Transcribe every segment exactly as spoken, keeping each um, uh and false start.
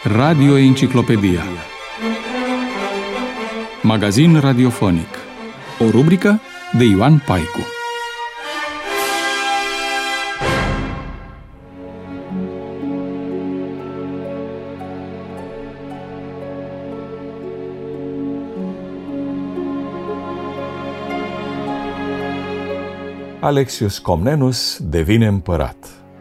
Radio Enciclopedia. Magazin radiofonic. O rubrică de Ioan Paicu. Alexius Comnenus devine împărat.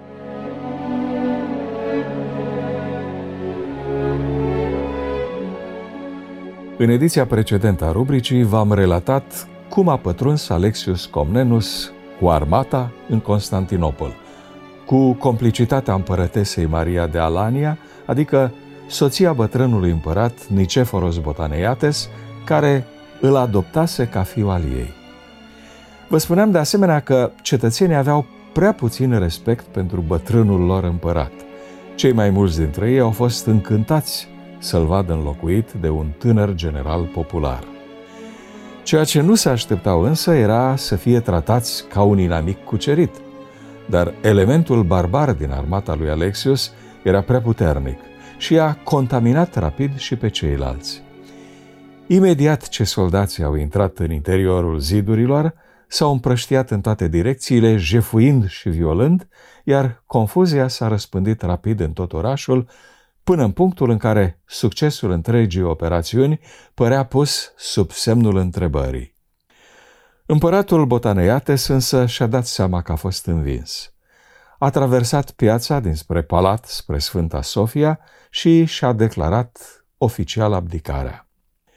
În ediția precedentă a rubricii v-am relatat cum a pătruns Alexius Comnenus cu armata în Constantinopol, cu complicitatea împărătesei Maria de Alania, adică soția bătrânului împărat Niceforos Botaneiates, care îl adoptase ca fiu al ei. Vă spuneam de asemenea că cetățenii aveau prea puțin respect pentru bătrânul lor împărat. Cei mai mulți dintre ei au fost încântați să-l vadă înlocuit de un tânăr general popular. Ceea ce nu se așteptau însă era să fie tratați ca un inamic cucerit, dar elementul barbar din armata lui Alexius era prea puternic și a contaminat rapid și pe ceilalți. Imediat ce soldații au intrat în interiorul zidurilor, s-au împrăștiat în toate direcțiile, jefuind și violând, iar confuzia s-a răspândit rapid în tot orașul, până în punctul în care succesul întregii operațiuni părea pus sub semnul întrebării. Împăratul Botaneiates însă și-a dat seama că a fost învins. A traversat piața dinspre palat spre Sfânta Sofia și și-a declarat oficial abdicarea.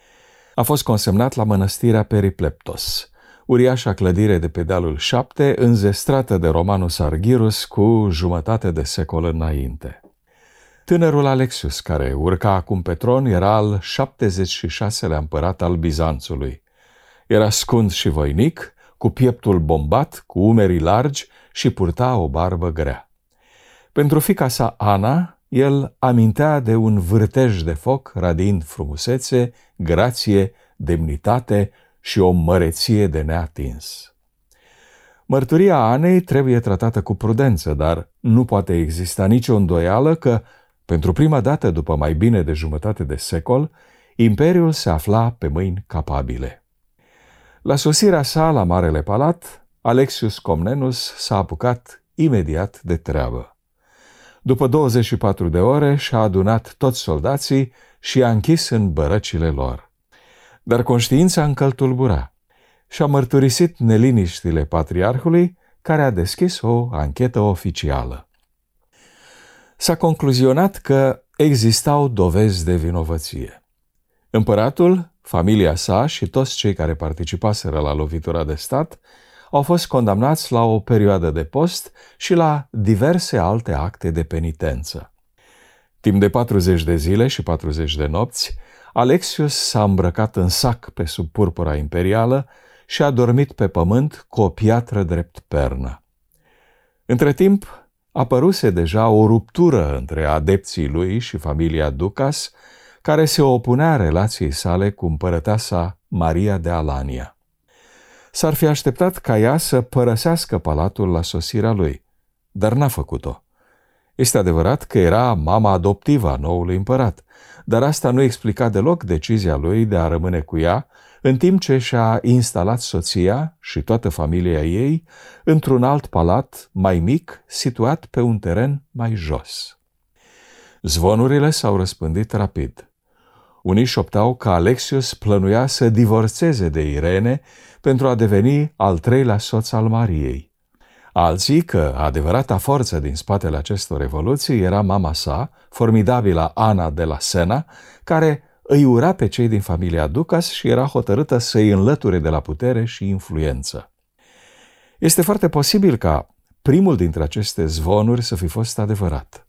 A fost consemnat la mănăstirea Peripleptos, uriașa clădire de pe dealul șapte, înzestrată de Romanus Arghirus cu jumătate de secol înainte. Tânărul Alexius, care urca acum pe tron, era al șaptezeci și șaselea împărat al Bizanțului. Era scund și voinic, cu pieptul bombat, cu umerii largi și purta o barbă grea. Pentru fiica sa Ana, el amintea de un vârtej de foc radiind frumusețe, grație, demnitate și o măreție de neatins. Mărturia Anei trebuie tratată cu prudență, dar nu poate exista nicio îndoială că, pentru prima dată după mai bine de jumătate de secol, imperiul se afla pe mâini capabile. La sosirea sa la Marele Palat, Alexius Comnenus s-a apucat imediat de treabă. După douăzeci și patru de ore și-a adunat toți soldații și i-a închis în bărăcile lor. Dar conștiința încă îl tulbura și-a mărturisit neliniștile patriarhului, care a deschis o anchetă oficială. S-a concluzionat că existau dovezi de vinovăție. Împăratul, familia sa și toți cei care participaseră la lovitura de stat au fost condamnați la o perioadă de post și la diverse alte acte de penitență. Timp de patruzeci de zile și patruzeci de nopți, Alexius s-a îmbrăcat în sac pe sub purpura imperială și a dormit pe pământ cu o piatră drept pernă. Între timp, apăruse deja o ruptură între adepții lui și familia Ducas, care se opunea relației sale cu împărăteasa Maria de Alania. S-ar fi așteptat ca ea să părăsească palatul la sosirea lui, dar n-a făcut-o. Este adevărat că era mama adoptivă a noului împărat, dar asta nu explica deloc decizia lui de a rămâne cu ea, în timp ce și-a instalat soția și toată familia ei într-un alt palat mai mic, situat pe un teren mai jos. Zvonurile s-au răspândit rapid. Unii șoptau că Alexius plănuia să divorțeze de Irene pentru a deveni al treilea soț al Mariei. Alții că adevărata forță din spatele acestor revoluții era mama sa, formidabila Ana de la Sena, care îi ura pe cei din familia Ducas și era hotărâtă să îi înlăture de la putere și influență. Este foarte posibil ca primul dintre aceste zvonuri să fi fost adevărat.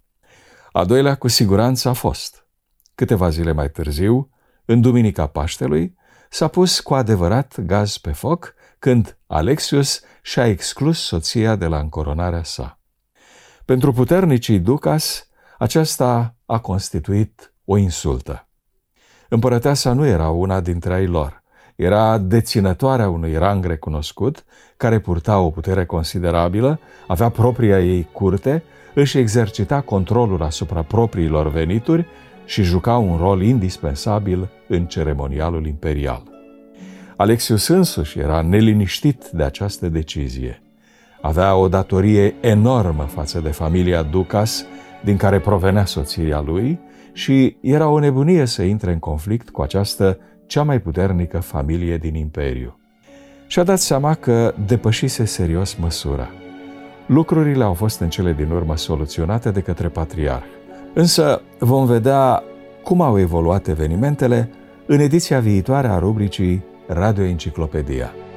A doilea cu siguranță a fost. Câteva zile mai târziu, în duminica Paștelui, s-a pus cu adevărat gaz pe foc când Alexius și-a exclus soția de la încoronarea sa. Pentru puternicii Ducas, aceasta a constituit o insultă. Împărăteasa nu era una dintre ai lor, era deținătoarea unui rang recunoscut, care purta o putere considerabilă, avea propria ei curte, își exercita controlul asupra propriilor venituri și juca un rol indispensabil în ceremonialul imperial. Alexius însuși era neliniștit de această decizie. Avea o datorie enormă față de familia Ducas, din care provenea soția lui, și era o nebunie să intre în conflict cu această cea mai puternică familie din imperiu. Și-a dat seama că depășise serios măsura. Lucrurile au fost în cele din urmă soluționate de către patriarh. Însă vom vedea cum au evoluat evenimentele în ediția viitoare a rubricii Radio Enciclopedia.